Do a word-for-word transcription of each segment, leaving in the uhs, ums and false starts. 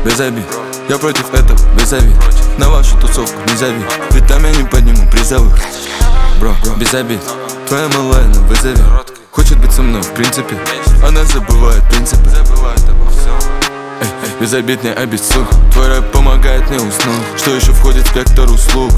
без обид. Я против этого, без обид. На вашу тусовку не зови, ведь там я не подниму призовых. Бро, без обид. Твоя малая на вызове, хочет быть со мной в принципе. Она забывает принципы. Эй, без обид, не обессудь. Твой рэп помогает мне уснуть. Что еще входит в спектр услуг?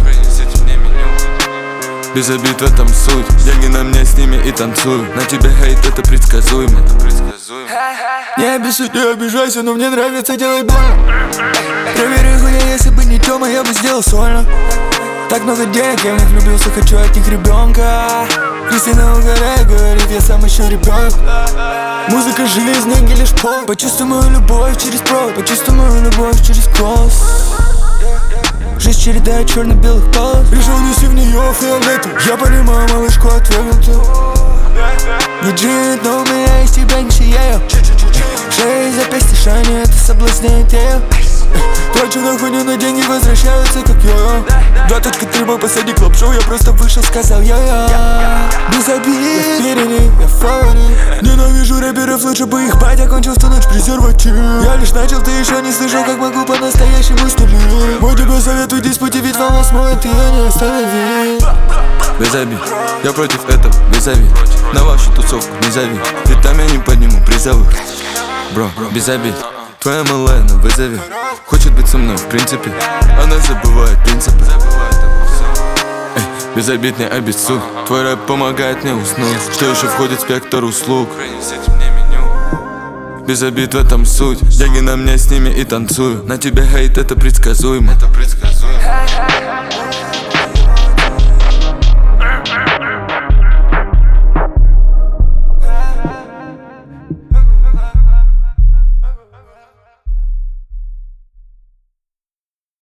Без обид, в этом суть. Деньги на мне, с ними и танцую. На тебе хейт, это предсказуемо. Не обессудь, не обижайся, но мне нравится делать больно. Проверь хуя, если бы не Тёма, я бы сделал сольно. Так много денег, я в них влюбился, хочу от них ребенка. Кристина угорает, говорит, я сам еще ребенок. Музыка, жизнь, деньги лишь пол. Почувствуй мою любовь через провод, почувствуй мою любовь через голос. Жизнь череда черно-белых полос. Решил нести в нее фиолетовый. Я понимаю малышку отвергнутую. Не джинит, но у меня из тебя не сияю. Шея, запястье, шани, это соблазняет ее. Трачу на хуйню, на деньги возвращаются как йо-йо. два точка три, мой последний клоп-шоу. Я просто вышел, сказал йо-йо. Без обид, я впереди, я фаворит. Ненавижу рэперов, лучше бы их батя кончил в ту ночь презерватив. Я лишь начал, ты еще не слышал, как могу по-настоящему стрелять. Мой тебе советую, диспути, ведь волна смоет, ее не остановить. Без обид, я против этого, без обид. На вашу тусовку не зови, ведь там я не подниму призовых. Бро, без обид. Твоя малая на вызове, хочет быть со мной в принципе. Она забывает принципы. Эй, без обид, не обессудь. Твой рэп помогает мне уснуть. Что еще входит в спектр услуг? Без обид, в этом суть. Деньги на мне, с ними и танцую. На тебе хейт, это предсказуемо.